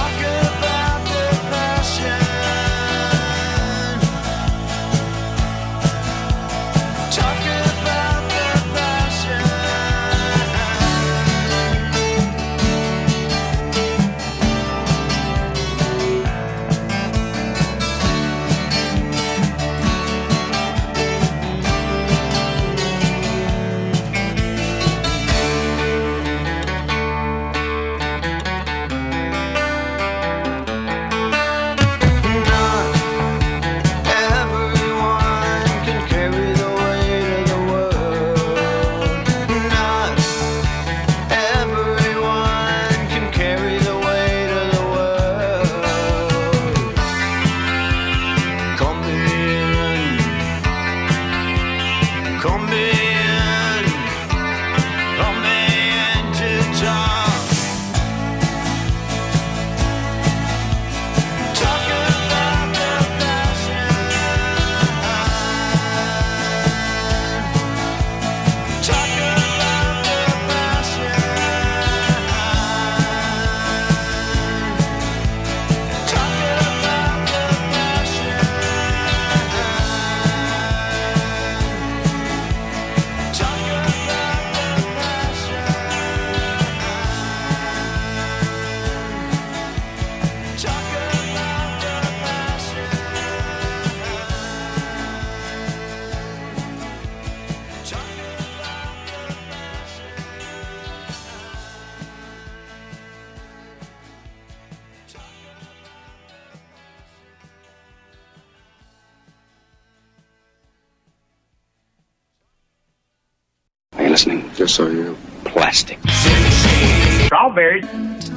Listening, just so you know. Plastic. Strawberries.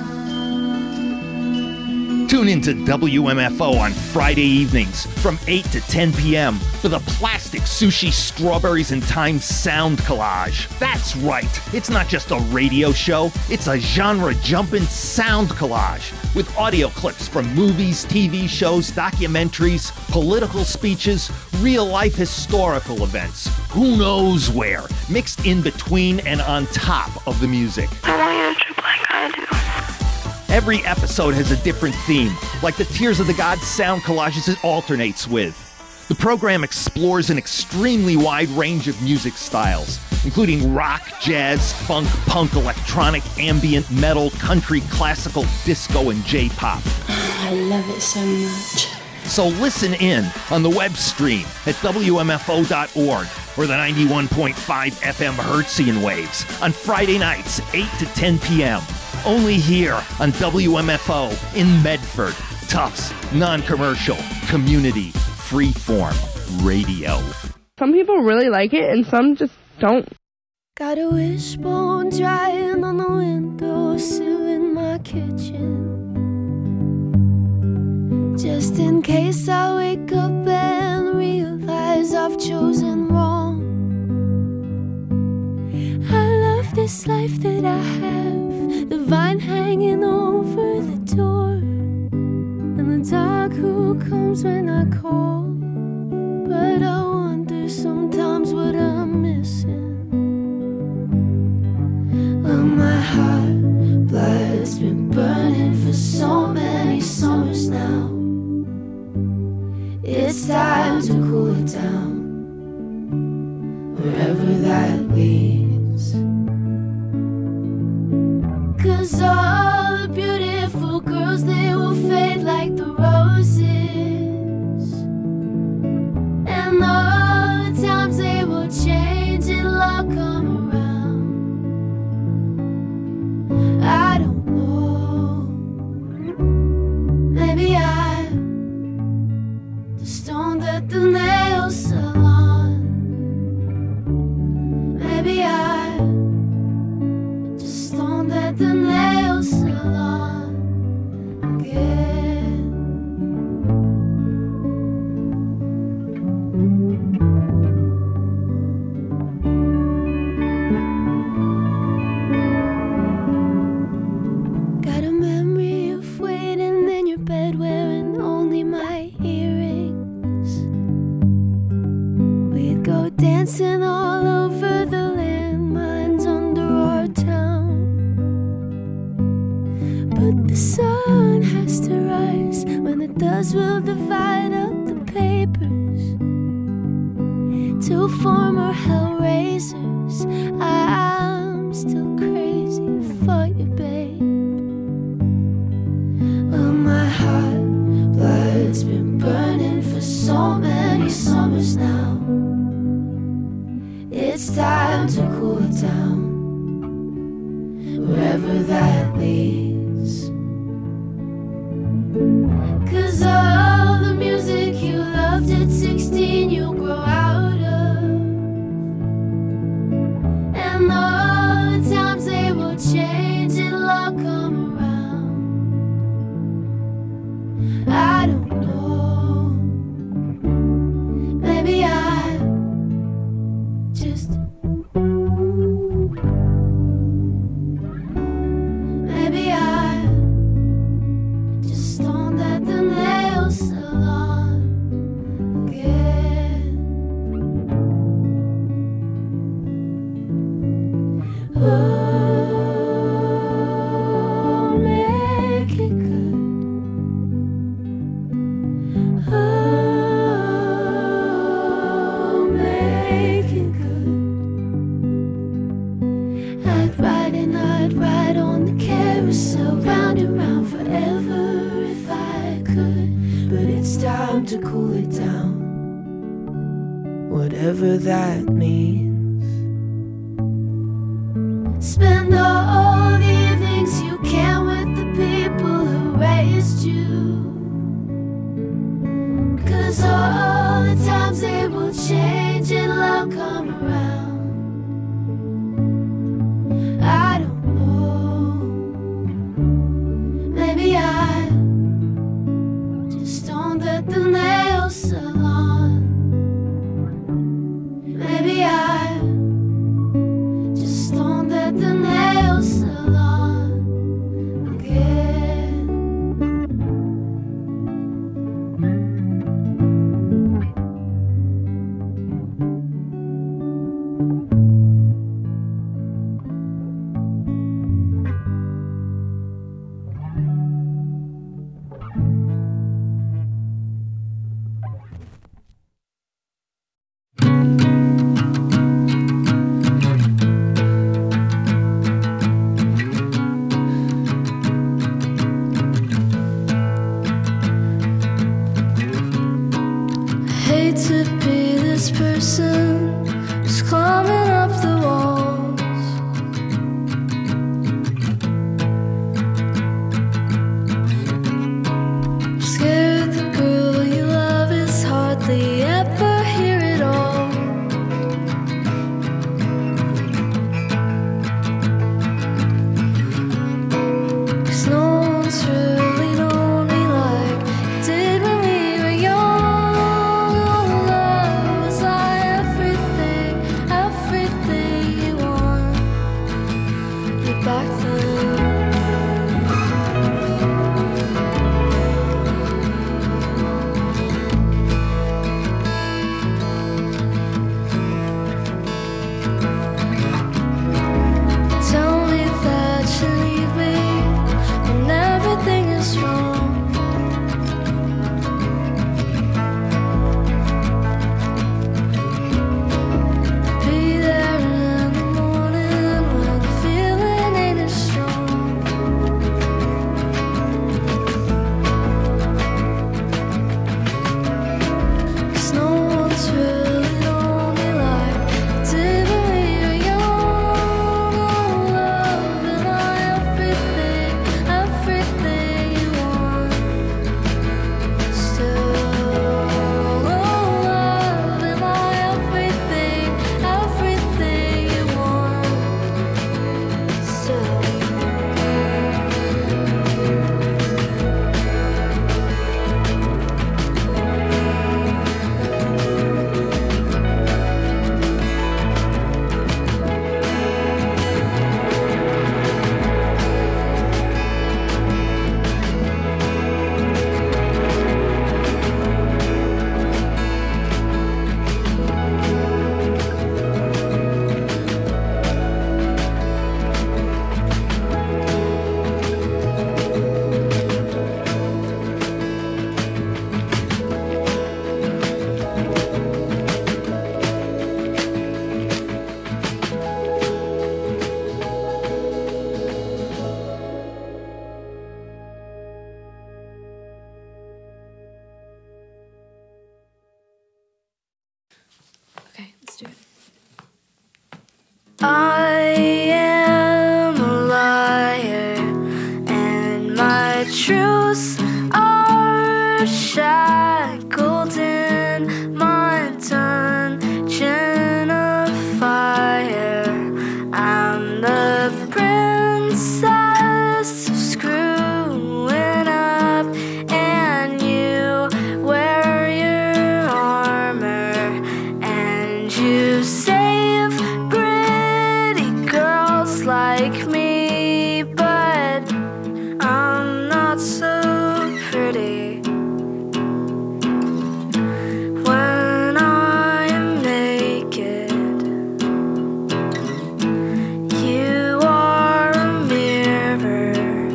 Tune into WMFO on Friday evenings from 8 to 10 p.m. for the Plastic Sushi Strawberries and Time Sound Collage. That's right, it's not just a radio show, it's a genre-jumping sound collage with audio clips from movies, TV shows, documentaries, political speeches, real-life historical events, who knows where, mixed in between and on top of the music. I want you to trip like I do. Every episode has a different theme, like the Tears of the Gods sound collages it alternates with. The program explores an extremely wide range of music styles, including rock, jazz, funk, punk, electronic, ambient, metal, country, classical, disco, and J-pop. I love it so much. So listen in on the web stream at WMFO.org or the 91.5 FM Hertzian waves on Friday nights, 8 to 10 p.m. Only here on WMFO in Medford. Tufts, non-commercial, community, freeform radio. Some people really like it and some just don't. Got a wishbone drying on the windowsill in my kitchen. Just in case I wake up and realize I've chosen wrong. I love this life that I have, the vine hanging over the door, and the dog who comes when I call. But I wonder sometimes what I'm missing. Well, my heart blood's been burning for so many summers now. It's time to cool it down, wherever that leads. 'Cause all the beautiful girls, they will fade like the roses, and all the times they will change and love come around. I don't know, maybe I'm the stone that the nails does, we'll divide up the papers. Two former hellraisers. I'm still crazy for you, babe. Oh, my heart blood's been burning for so many summers now. It's time to cool it down, wherever that leads. 'Cause all the music you loved at 16 you'll grow out of, and all the times they will change, it'll all come around. I don't know, maybe I just maybe I just stoned at the nail salon again. Oh, make it good. Oh, make it good. I'd ride on the carousel, round and round forever if I could. But it's time to cool it down, whatever that means. Spend all the evenings you can with the people who raised you. 'Cause all the times they will change, it'll all come around. I don't know, maybe I just stoned at the nail salon. Maybe I just stoned at the nail salon again. shadows are shackled in my dungeon of fire. I'm the princess screwing up, and you wear your armor, and you save pretty girls like me, but I'm not so pretty. When I am naked, you are a mirror.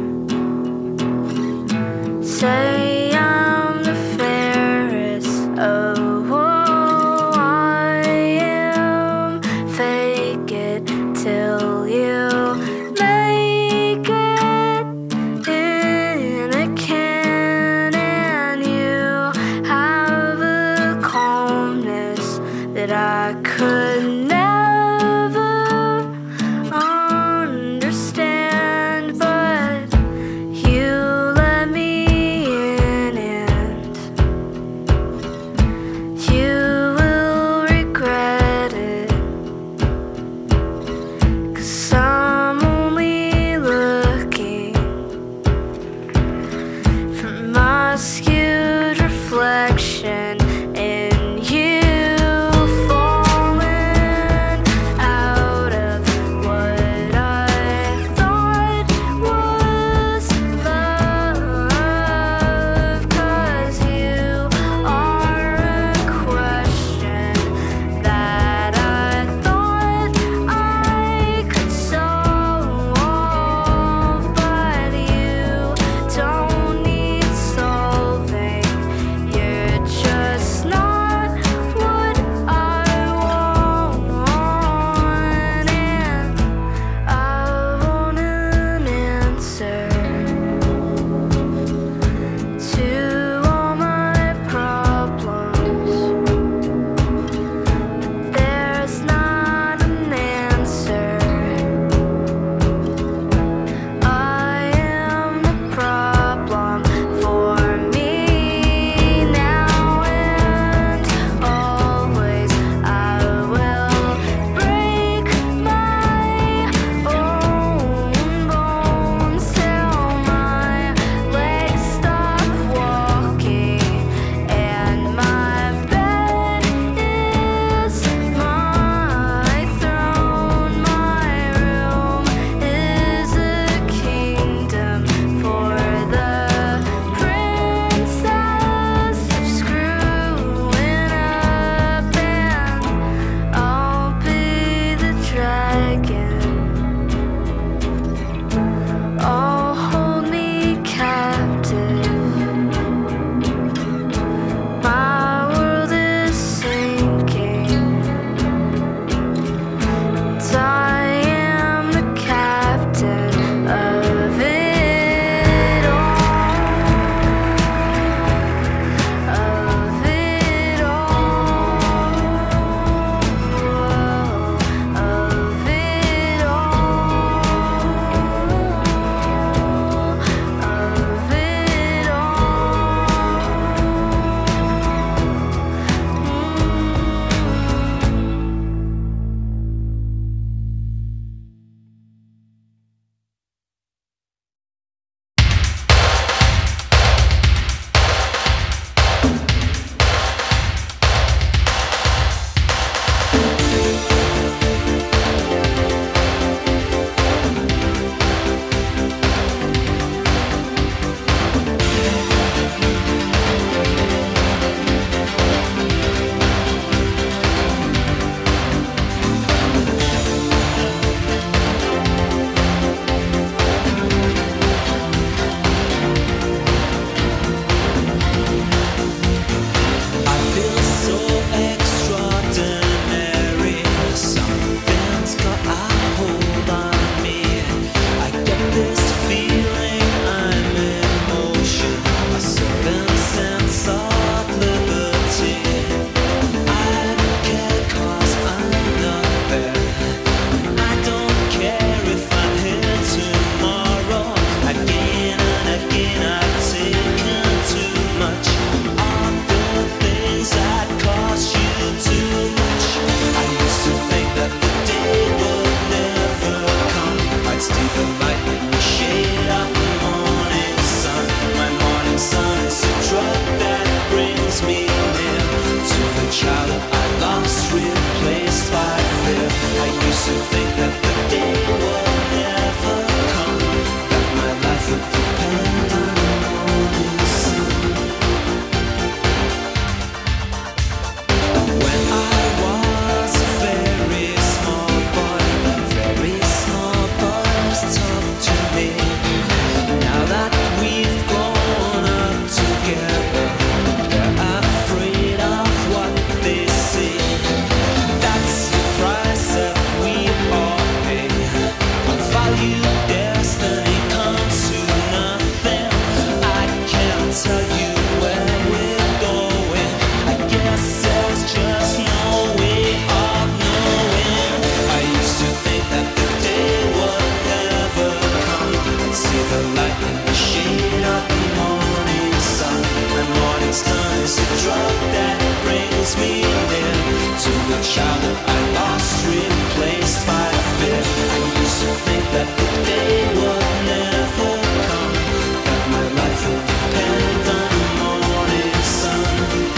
Say I'm the fairest. Oh, I am. Fake it till you make it in a can, and you have a calmness that I could never understand, but you let me in, and you will regret it, 'cause I'm only looking for my skewed reflection in you, falling out of what I thought was love, 'cause you are a question that I thought I could solve, but you don't need solving. child that I lost, replaced by fear. I used to think that the day would never come, that my life would depend on the morning sun.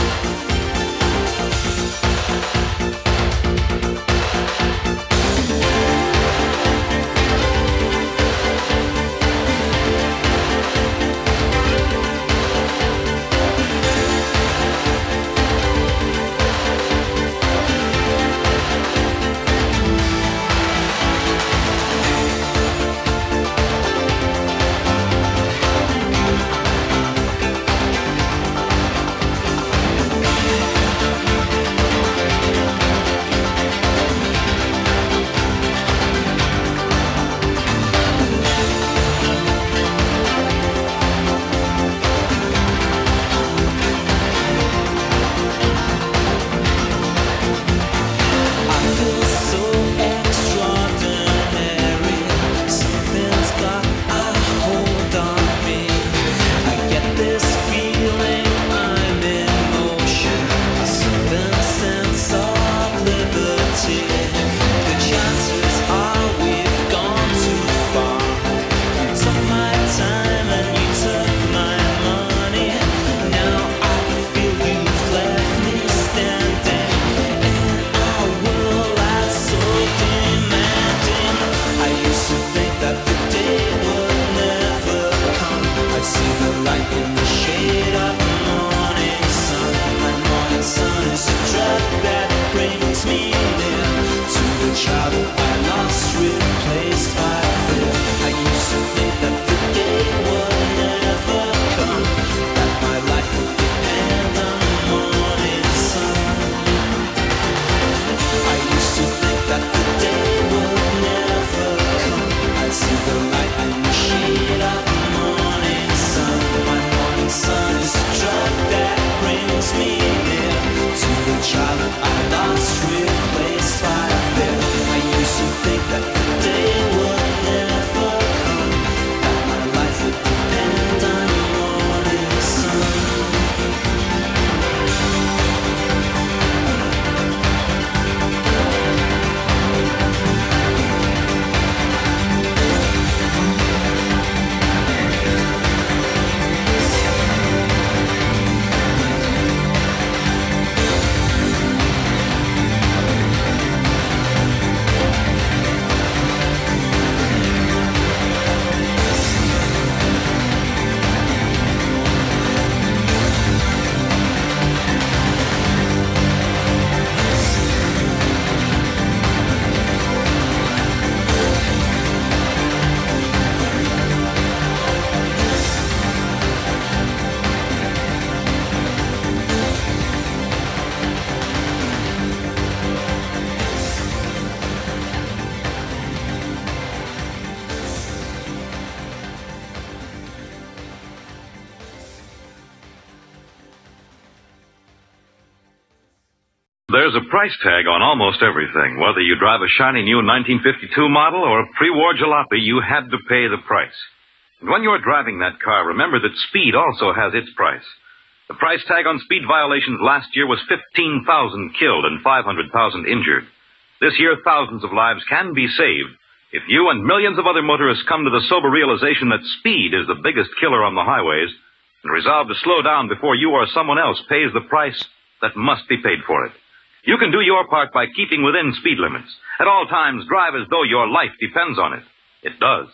There's a price tag on almost everything. Whether you drive a shiny new 1952 model or a pre-war jalopy, you had to pay the price. And when you're driving that car, remember that speed also has its price. The price tag on speed violations last year was 15,000 killed and 500,000 injured. This year, thousands of lives can be saved if you and millions of other motorists come to the sober realization that speed is the biggest killer on the highways and resolve to slow down before you or someone else pays the price that must be paid for it. You can do your part by keeping within speed limits. At all times, drive as though your life depends on it. It does.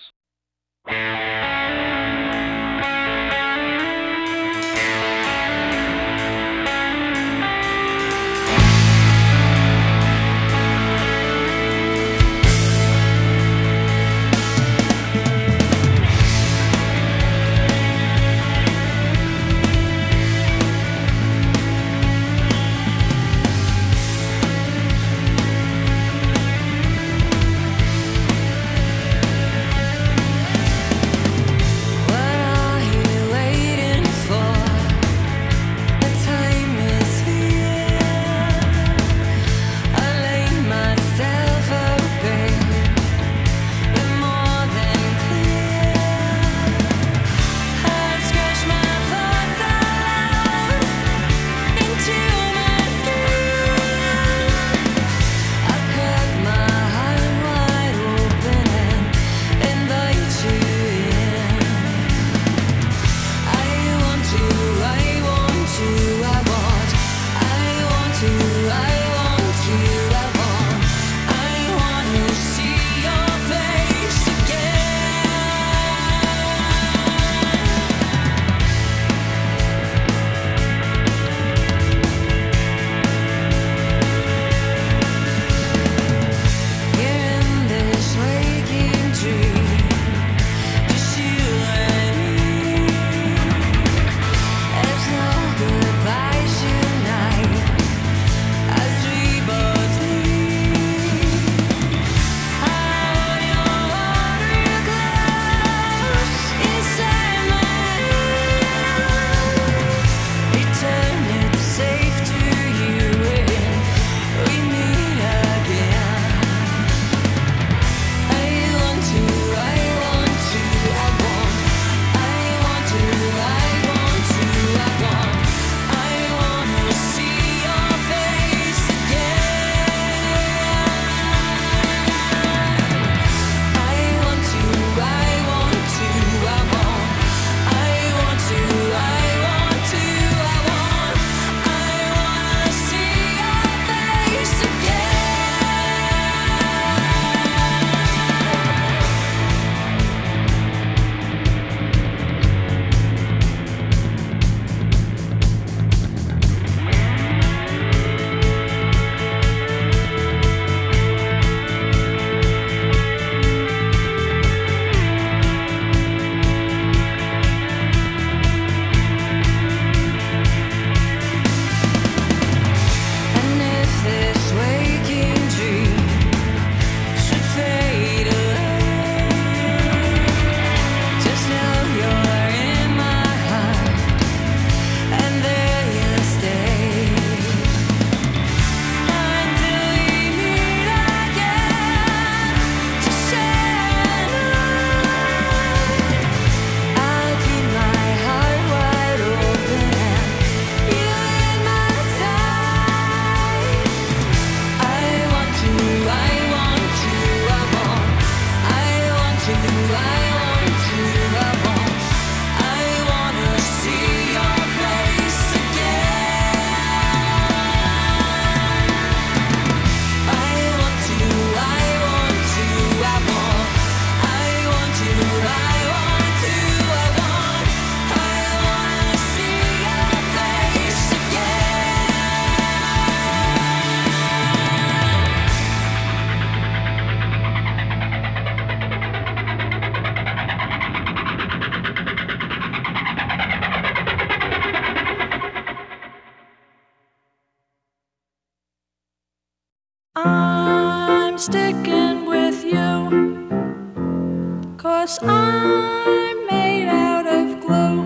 sticking with you, 'cause I'm made out of glue.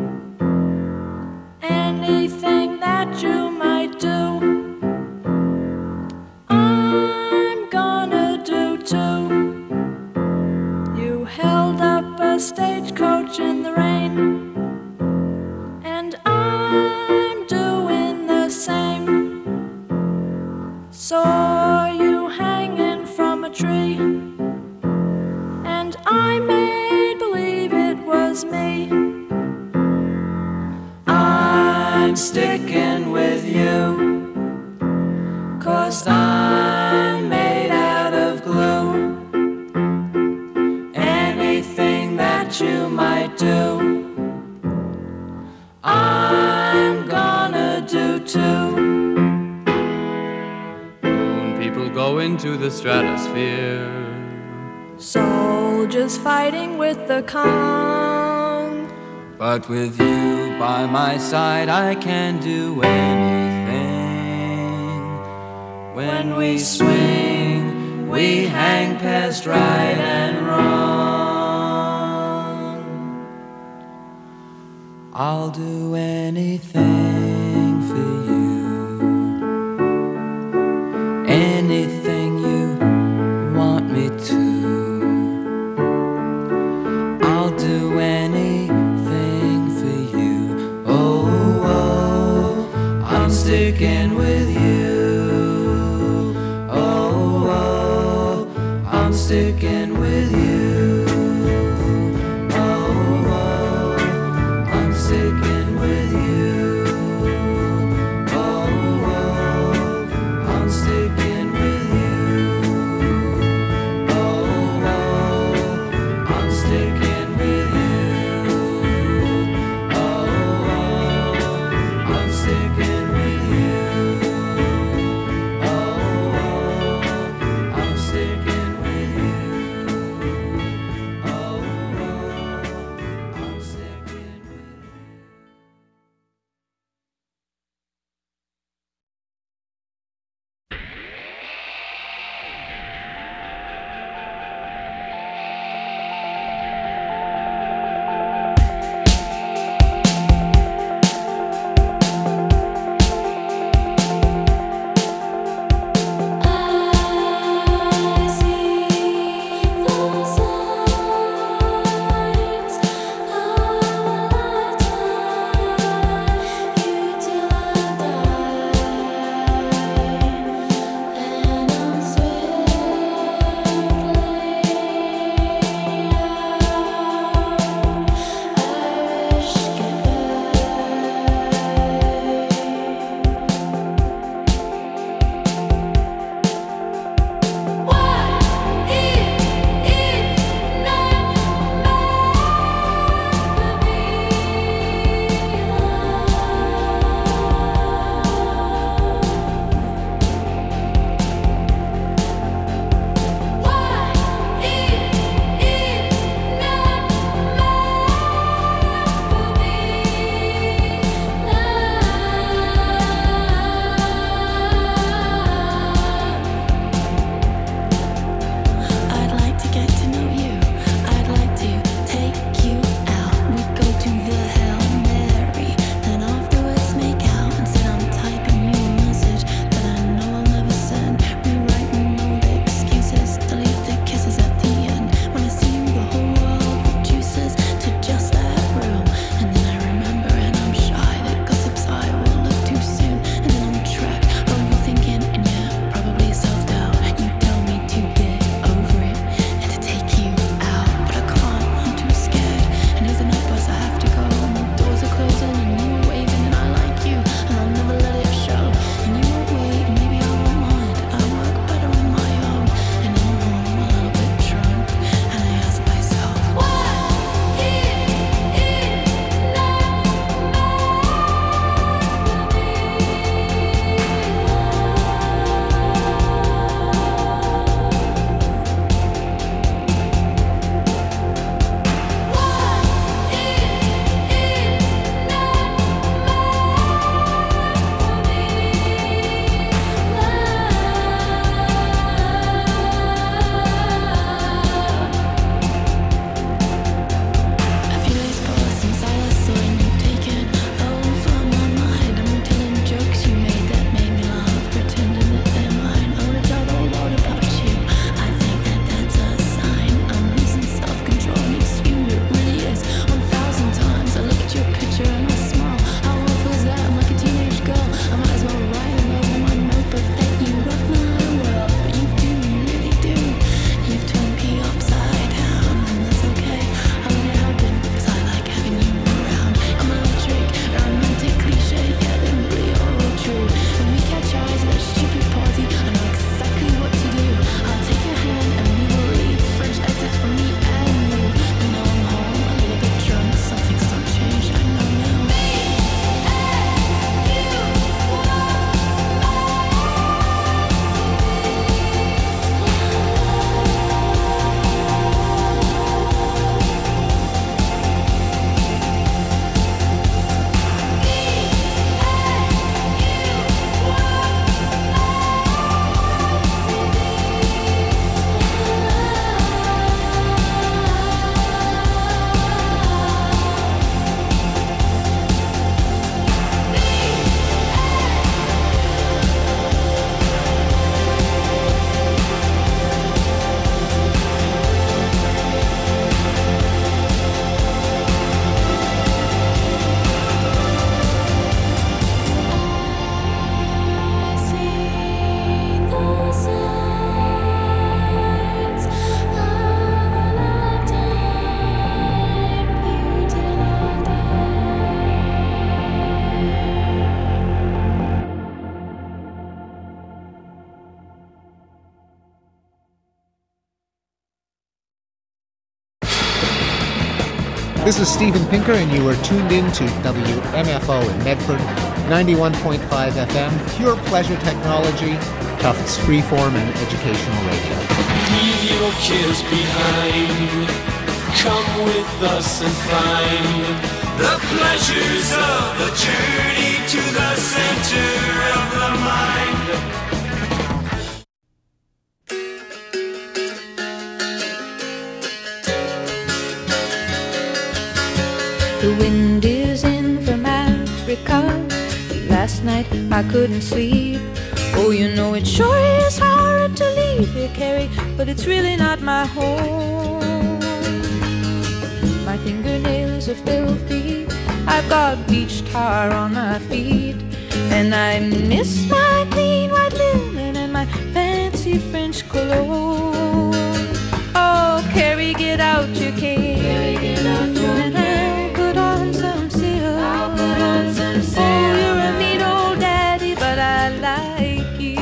Anything that you might do, I'm gonna do too. You held up a stagecoach in the rain, and I'm doing the same. Saw you hanging from a tree, and I made believe it was me. I'm sticking with you, 'cause I'm made out of glue. Anything that you might do, I'm gonna do too. People go into the stratosphere, soldiers fighting with the Kong. but with you by my side I can do anything. When we swing, we hang past right and wrong. I'll do anything for you. Anything you want me to, I'll do anything for you. Oh, oh, I'm sticking with you. Oh, oh, I'm sticking with you. Oh, oh, I'm sticking with you. Oh, oh, I'm sticking with you. Oh, oh, I'm sticking with you. Oh, oh, I'm sticking with you. Oh, oh, I'm sticking with you. This is Steven Pinker, and you are tuned in to WMFO in Medford, 91.5 FM, pure pleasure technology, Tufts freeform and educational radio. Leave your cares behind. Come with us and find the pleasures of the journey to the center of the mind. The wind is in from Africa. Last night I couldn't sleep. Oh, you know it sure is hard to leave here, Carrie, but it's really not my home. My fingernails are filthy. I've got beach tar on my feet, and I miss my clean white linen and my fancy French cologne. Oh, Carrie, get out your cane. Carrie, get out your cane. Put on some silk. I'll put on some silk. Oh, you're a mean old daddy, but I like you.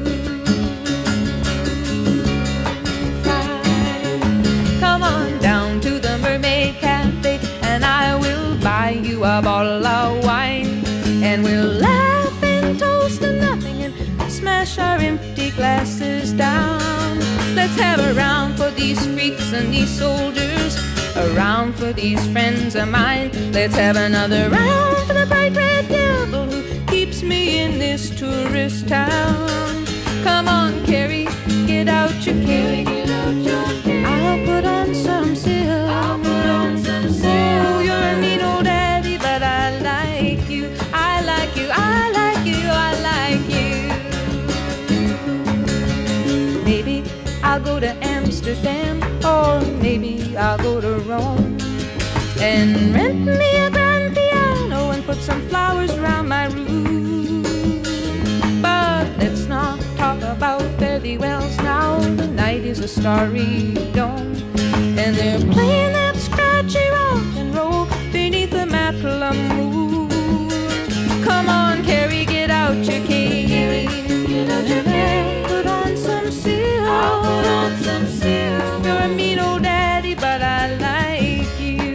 Fine. Come on down to the Mermaid Cafe, and I will buy you a bottle of wine, and we'll laugh and toast to nothing and smash our empty glasses down. Let's have a round for these freaks and these soldiers, a round for these friends of mine. Let's have another round for the bright red devil who keeps me in this tourist town. Come on, Carrie, get out your cane. I'll put on some silk. I'll put on some silk. Oh, you're a mean old daddy, but I like you. I like you. I like you. I like you. Maybe I'll go to Amsterdam, or maybe I'll go to Rome, and rent me a grand piano and put some flowers around my room. But let's not talk about fairy wells now. The night is a starry dome, and they're playing that scratchy rock and roll beneath the Matla moon. Come on, Carrie, get out your cane. Get out your cane. Put on some silk. I'll put on some silk. You're a mean old daddy, but I like you.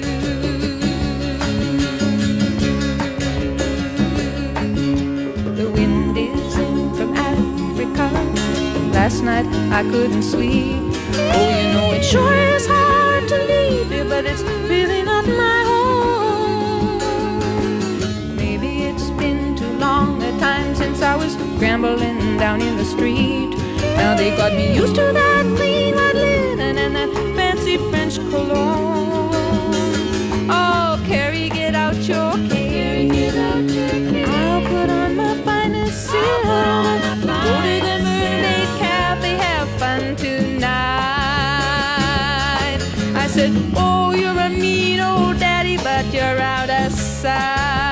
The wind is in from Africa. Last night I couldn't sleep. Oh, you know it sure is hard to leave here, but it's really not my home. Maybe it's been too long a time since I was scrambling down in the street. Now they got me used to that clean white linen and that fancy French cologne. Oh, Carrie, get out your cane. I'll put on my finest silk. Go to the Mermaid Cafe, have fun tonight. I said, oh, you're a mean old daddy, but you're out of sight.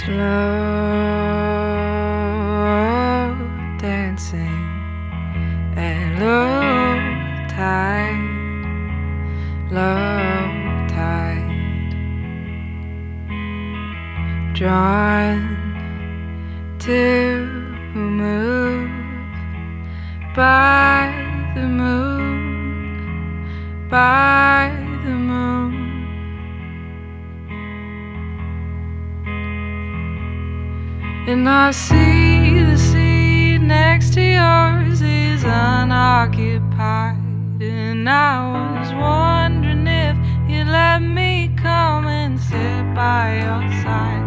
slow dancing and low tide, drawn to move by the moon, by the moon. And I see the sea next to yours is unoccupied. And I was wondering if you'd let me come and sit by your side.